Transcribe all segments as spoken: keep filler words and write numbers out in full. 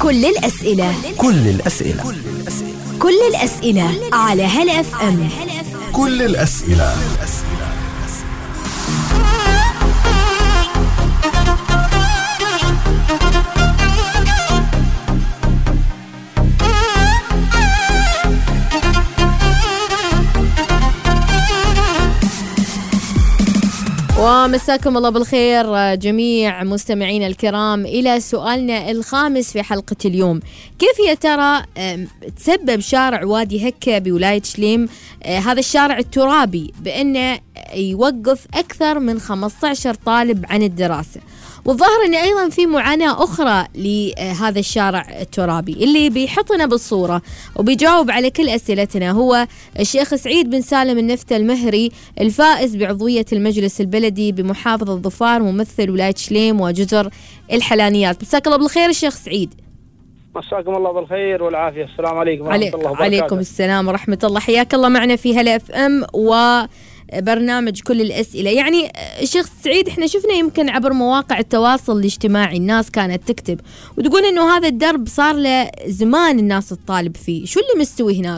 كل الأسئلة كل الأسئلة كل الأسئلة على هلا اف ام. كل الأسئلة. ومساكم الله بالخير جميع مستمعينا الكرام إلى سؤالنا الخامس في حلقة اليوم. كيف يا ترى تسبب شارع وادي هكة بولاية شليم هذا الشارع الترابي بأنه يوقف أكثر من خمسة عشر طالب عن الدراسة؟ والظاهر أن أيضا في معاناة أخرى لهذا الشارع الترابي. اللي بيحطنا بالصورة وبيجاوب على كل أسئلتنا هو الشيخ سعيد بن سالم النفتة المهري، الفائز بعضوية المجلس البلدي بمحافظة ظفار، ممثل ولاية شليم وجزر الحلانيات. مساك الله بالخير الشيخ سعيد. مساكم الله بالخير والعافية. السلام عليكم ورحمة الله وبركاته. عليكم السلام ورحمة الله. حياك الله معنا في هلا اف ام و برنامج كل الأسئلة. يعني الشيخ سعيد احنا شفنا يمكن عبر مواقع التواصل الاجتماعي الناس كانت تكتب وتقول انه هذا الدرب صار له زمان الناس تطالب فيه، شو اللي مستوي هناك؟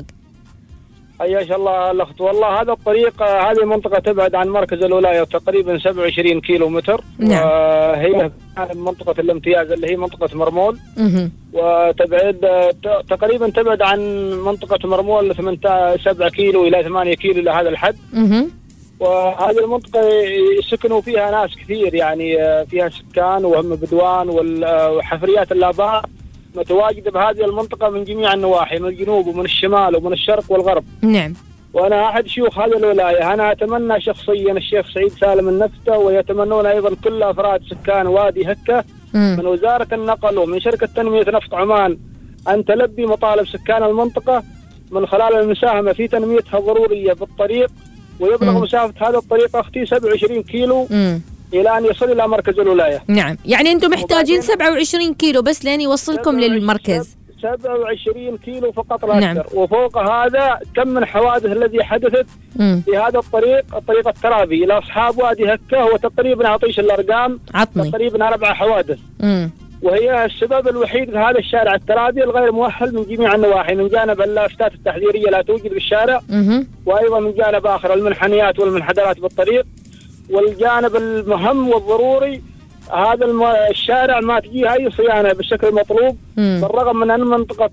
حياك الله الأخت. والله هذا الطريق، هذه منطقة تبعد عن مركز الولاية تقريبا سبعة وعشرين كيلو متر. نعم. وهي منطقة الامتياز اللي هي منطقة مرمول. مه. وتبعد تقريبا تبعد عن منطقة مرمول سبعة كيلو إلى ثمانية كيلو إلى هذا الحد. مه. وهذه المنطقة يسكنوا فيها ناس كثير، يعني فيها سكان وهم بدوان وحفريات الآباء متواجدة بهذه المنطقة من جميع النواحي، من الجنوب ومن الشمال ومن الشرق والغرب. نعم. وأنا أحد شيوخ هذه الولاية، أنا أتمنى شخصيا الشيخ سعيد سالم النفتة ويتمنون أيضا كل أفراد سكان وادي هكة مم. من وزارة النقل ومن شركة تنمية نفط عمان أن تلبي مطالب سكان المنطقة من خلال المساهمة في تنميتها الضرورية بالطريق، ويبلغ مم. مسافة هذا الطريق أختي سبعة وعشرين كيلو مم. إلى أن يصل إلى مركز الولاية. نعم، يعني أنتم محتاجين سبعة وعشرين كيلو بس لين يوصلكم للمركز. سبعة وعشرين كيلو فقط لا نعم. أكثر. وفوق هذا كم من حوادث الذي حدثت مم. في هذا الطريق، الطريق الترابي إلى أصحاب وادي هكة، هو تقريبا أعطيش الأرقام عطني. تقريبا أربع حوادث. مم. وهي السبب الوحيد في هذا الشارع الترابي الغير مؤهل من جميع النواحي، من جانب اللافتات التحذيرية لا توجد بالشارع، مم. وأيضا من جانب آخر المنحنيات والمنحدرات بالطريق، والجانب المهم والضروري هذا الم... الشارع ما تجيه أي صيانة بالشكل المطلوب. مم. بالرغم من أن منطقة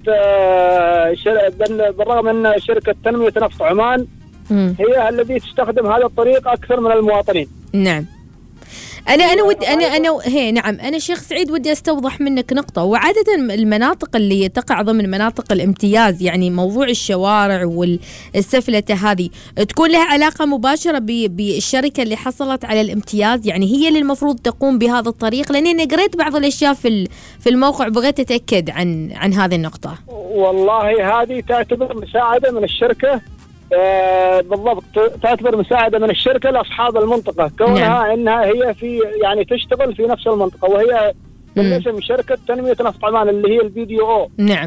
شر... بالرغم من شركة تنمية نفط عمان مم. هي التي تستخدم هذا الطريق أكثر من المواطنين. نعم. أنا أنا ودي أنا أنا هي نعم أنا شيخ سعيد ودي أستوضح منك نقطة. وعادة المناطق اللي تقع ضمن مناطق الامتياز، يعني موضوع الشوارع والسفلتة هذه تكون لها علاقة مباشرة بالشركة اللي حصلت على الامتياز، يعني هي اللي المفروض تقوم بهذا الطريق، لأني أنا قريت بعض الأشياء في في الموقع بغيت أتأكد عن عن هذه النقطة. والله هذه تعتبر مساعدة من الشركة. آه بالضبط، تعتبر مساعدة من الشركة لأصحاب المنطقة، كونها نعم. إنها هي في يعني تشتغل في نفس المنطقة، وهي بالاسم شركة تنمية نفط عمان اللي هي البي دي او. نعم.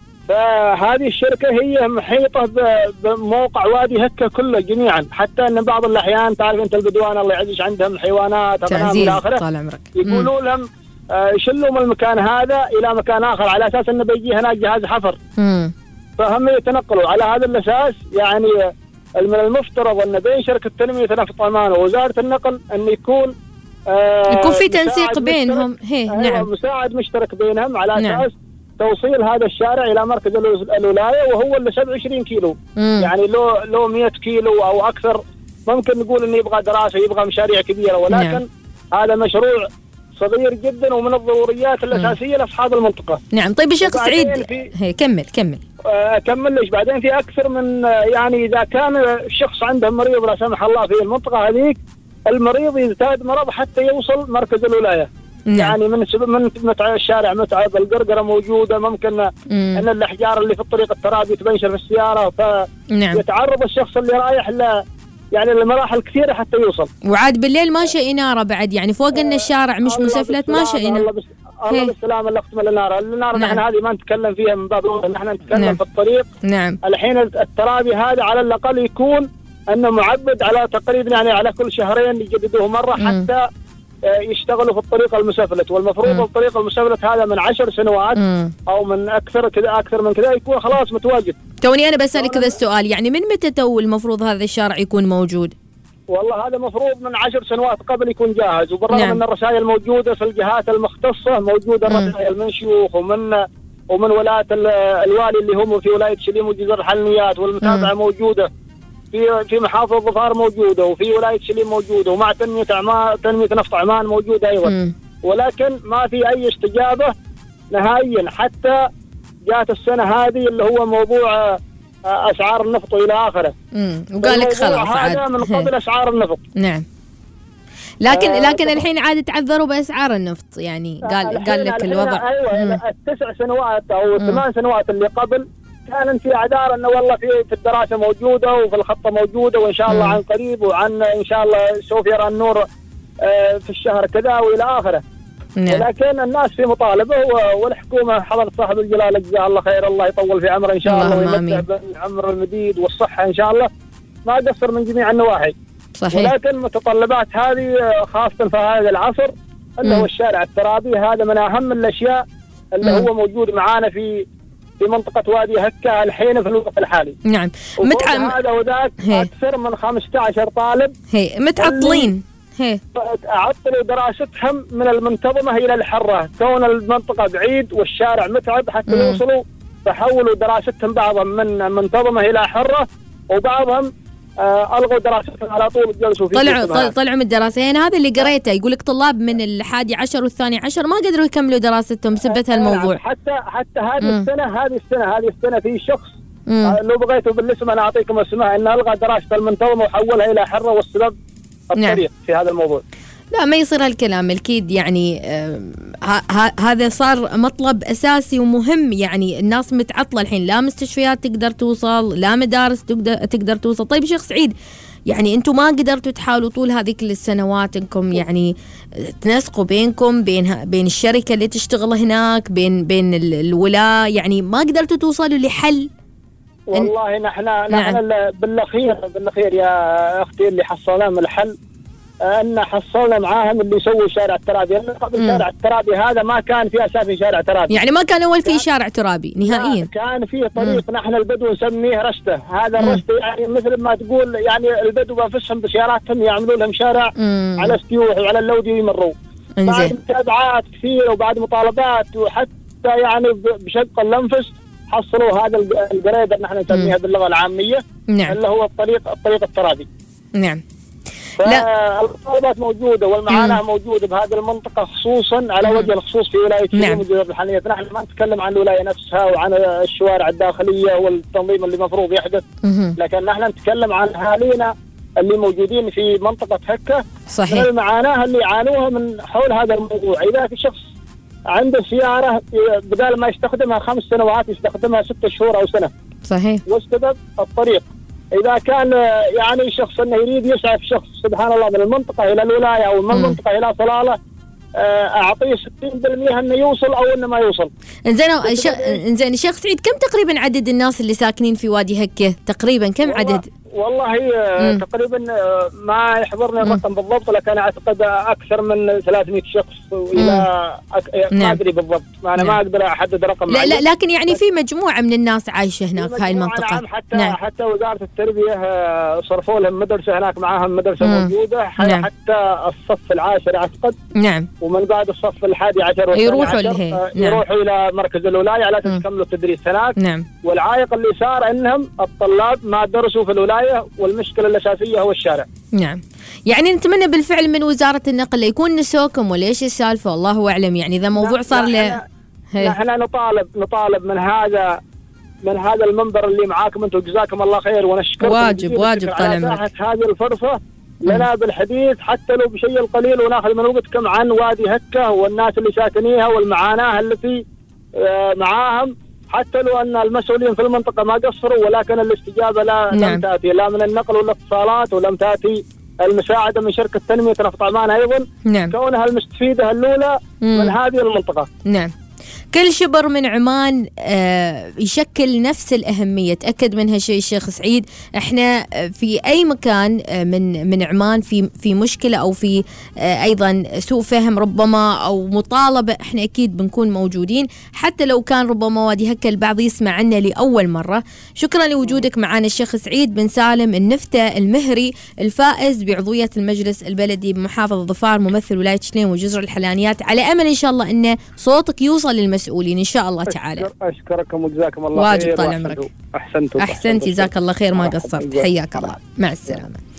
فهذه الشركة هي محيطة بموقع وادي هكة كله جميعا، حتى أن بعض الأحيان تعرف أنت البدوان الله يعزش عندهم حيوانات تعزيز طال عمرك يقولوا لهم آه شلوا من المكان هذا إلى مكان آخر على أساس أنه بيجي هناك جهاز حفر. مم. فهم يتنقلوا على هذا الأساس. يعني من المفترض أن بين شركة تنمية نفط عمان ووزارة النقل أن يكون آه يكون في تنسيق بينهم. هي نعم. مساعد مشترك بينهم على أساس نعم. توصيل هذا الشارع إلى مركز الولاية، وهو اللي سبعة وعشرين كيلو. مم. يعني لو لو مئة كيلو أو أكثر ممكن نقول إنه يبغى دراسة، يبغى مشاريع كبيرة، ولكن نعم. هذا مشروع صغير جدا ومن الضروريات الأساسية مم. لأصحاب المنطقة. نعم. طيب الشيخ سعيد هي كمل كمل أكمل ليش بعدين في أكثر من، يعني إذا كان الشخص عنده مريض لا سمح الله في المنطقة هذيك، المريض يزداد مرض حتى يوصل مركز الولاية. نعم. يعني من من متع الشارع متعب، القرقرة موجودة، ممكن مم. أن الأحجار اللي في الطريق الترابي تبنشر في السيارة، فيتعرض نعم. الشخص اللي رايح ل يعني المراحل كثيرة حتى يوصل. وعاد بالليل ماشي إنارة بعد، يعني فوق إن الشارع مش مسفلت ماشي إنارة. الله بالسلامة اللي أختم النار. النار نحن نعم. هذه ما نتكلم فيها من باب الأول، نحن نتكلم نعم. في الطريق. نعم. الحين الترابي هذا على الأقل يكون أنه معبد على تقريبا يعني على كل شهرين يجددوه مرة، حتى يشتغلوا في الطريق المسفلت، والمفروض الطريق المسفلت هذا من عشر سنوات مم. او من اكثر كذا اكثر من كذا يكون خلاص متواجد. توني انا بسالك كذا السؤال، يعني من متى تو المفروض هذا الشارع يكون موجود؟ والله هذا مفروض من عشر سنوات قبل يكون جاهز، وبالرغم نعم. ان الرسائل موجوده في الجهات المختصه، موجوده الرسائل من شيوخ ومن ومن ولايه الوالي اللي هم في ولايه شليم وجزر الحلميات، والمتابعه موجوده في في محافظه ظفار موجوده، وفي ولايه شليم موجوده، ومع تنميه عمان تنميه نفط عمان موجوده ايضا. مم. ولكن ما في اي استجابه نهائيا، حتى جاءت السنه هذه اللي هو موضوع اسعار النفط والى اخره. امم وقال لك خلاص هذا من قبل اسعار النفط. نعم. لكن آه لكن الحين عاد تعذروا باسعار النفط، يعني قال قال لك الوضع. ايوه التسع سنوات او الثمان سنوات اللي قبل كان في عذار انه والله في في الدراسه موجوده وفي الخطه موجوده، وان شاء الله عن قريب وعن ان شاء الله سوف يرى النور في الشهر كذا والى اخره. نعم. ولكن الناس في مطالبه، والحكومه حضرت صاحب الجلاله جزاه الله خير، الله يطول في عمره ان شاء الله ويمتع بالعمر المديد والصحه ان شاء الله، ما قصر من جميع النواحي. صحيح. ولكن متطلبات هذه خاصه في هذا العصر اللي هو الشارع الترابي، هذا من اهم الاشياء اللي مم. هو موجود معانا في في منطقة وادي هكة الحين في الوقت الحالي. نعم. متع... هذا وذاك أكثر من خمسة عشر طالب هي متعطلين. هي عطلوا دراستهم من المنتظمة إلى الحرة، كون المنطقة بعيد والشارع متعب حتى مم. يوصلوا، فحولوا دراستهم بعضهم من منتظمة إلى حرة، وبعضهم آه ألغوا دراستهم على طول جلسوا في طلعوا طلعوا من الدراسة. يعني هذا اللي قريته يقول لك طلاب من الحادي عشر والثاني عشر ما قدروا يكملوا دراستهم بسبب هالموضوع. حتى حتى هذه مم. السنة هذه السنة هذه السنة في شخص آه لو بغيتوا بالاسم أنا أعطيكم اسمه، إنه ألغى دراسة المنتظمة وحولها إلى حرة، والسبب الطريق. نعم. في هذا الموضوع. لا ما يصير هالكلام أكيد، يعني آه هذا صار مطلب أساسي ومهم، يعني الناس متعطلة الحين، لا مستشفيات تقدر توصل، لا مدارس تقدر, تقدر توصل. طيب شيخ سعيد، يعني أنتم ما قدرتوا تحاولوا طول هذه كل السنوات أنكم يعني تنسقوا بينكم بين بين الشركة اللي تشتغل هناك بين بين الولاة، يعني ما قدرتوا توصلوا لحل؟ والله نحن نحن بالأخير بالأخير يا أختي اللي حصلنا من الحل أن حصلنا معاهم اللي يسووا شارع الترابي، لأن قبل شارع الترابي هذا ما كان في أساس شارع ترابي، يعني ما كان أول فيه شارع ترابي نهائيا. كان فيه طريق مم. نحن البدو نسميه رشته، هذا الرشته يعني مثل ما تقول يعني البدو بنفسهم بسياراتهم يعملوا لهم شارع مم. على السيوح وعلى اللودي يمروا. بعد متابعات كثيرة وبعد مطالبات وحتى يعني بشق الأنفس حصلوا هذا الجريدة نحن نسميها باللغة العامية. نعم. اللي هو الطريق الطريق الترابي. نعم. فالمطالبات موجودة والمعاناة موجودة بهذه المنطقة، خصوصا على مم. وجه الخصوص في ولاية شليم وجزر الحلميات. نحن ما نتكلم عن الولاية نفسها وعن الشوارع الداخلية والتنظيم اللي مفروض يحدث، مم. لكن نحن نتكلم عن أهالينا اللي موجودين في منطقة هكة. صحيح. من المعاناة اللي يعانوها من حول هذا الموضوع. إذا في شخص عنده سيارة بدال ما يستخدمها خمس سنوات يستخدمها ستة شهور أو سنة. صحيح. والسبب الطريق. إذا كان يعني شخص أنه يريد يسعف شخص سبحان الله من المنطقة إلى الولاية أو من المنطقة إلى صلالة، أعطيه ستين بالمئة أنه يوصل أو أنه ما يوصل. إنزين إنزين الشيخ سعيد، كم تقريبا عدد الناس اللي ساكنين في وادي هكة تقريبا؟ كم عدد؟ والله هي تقريبا ما يحضرني الرقم بالضبط، لكن اعتقد اكثر من ثلاثمئة شخص الى أك... ما ادري بالضبط، انا نعم. ما اقدر احدد رقم. لا, لا لكن يعني في مجموعه من الناس عايشه هناك في هاي المنطقه. نعم. حتى نعم. حتى وزاره التربيه صرفوا لهم مدرسه هناك، معاهم مدرسه مم. موجوده نعم. حتى الصف العاشر اعتقد. نعم. ومن بعد الصف الحادي عشر يروحوا له نعم. يروحوا الى مركز الولايه على اساس يكملوا التدريس هناك. نعم. والعائق اللي صار انهم الطلاب ما درسوا في الولايه، والمشكلة الأساسية هو الشارع. نعم. يعني نتمنى بالفعل من وزارة النقل يكون نسوكم ولا إيش السالفة، الله أعلم. يعني إذا موضوع صار له نحن نطالب نطالب من هذا من هذا المنبر اللي معاكم أنتم، جزاكم الله خير ونشكركم. واجب واجب طال عمرك. هذه الفرصة لنا بالحديث حتى لو بشيء القليل، وناخذ من وقتكم عن وادي هكة والناس اللي ساكنيها والمعاناة التي معاهم، حتى لو أن المسؤولين في المنطقة ما قصروا، ولكن الاستجابة لا نعم. لم تأتي لا من النقل والاتصالات، ولم تأتي المساعدة من شركة تنمية نفط عمان أيضا. نعم. كونها المستفيدة الأولى مم. من هذه المنطقة. نعم. كل شبر من عمان آه يشكل نفس الأهمية، تأكد من هالشيء الشيخ سعيد. احنا في أي مكان من من عمان في في مشكلة أو في آه أيضا سوء فهم ربما أو مطالبة، احنا أكيد بنكون موجودين، حتى لو كان ربما وادي هكا البعض يسمع عنا لأول مرة. شكرا لوجودك معنا الشيخ سعيد بن سالم النفتة المهري، الفائز بعضوية المجلس البلدي بمحافظة ظفار، ممثل ولاية شليم وجزر الحلانيات. على أمل إن شاء الله أن صوتك يوصل للمسؤولين إن شاء الله تعالى. أشكركم وجزاكم الله واجب خير. طال عمرك. أحسنتوا. أحسنت جزاك الله خير، ما قصرت. حياك الله، مع السلامة.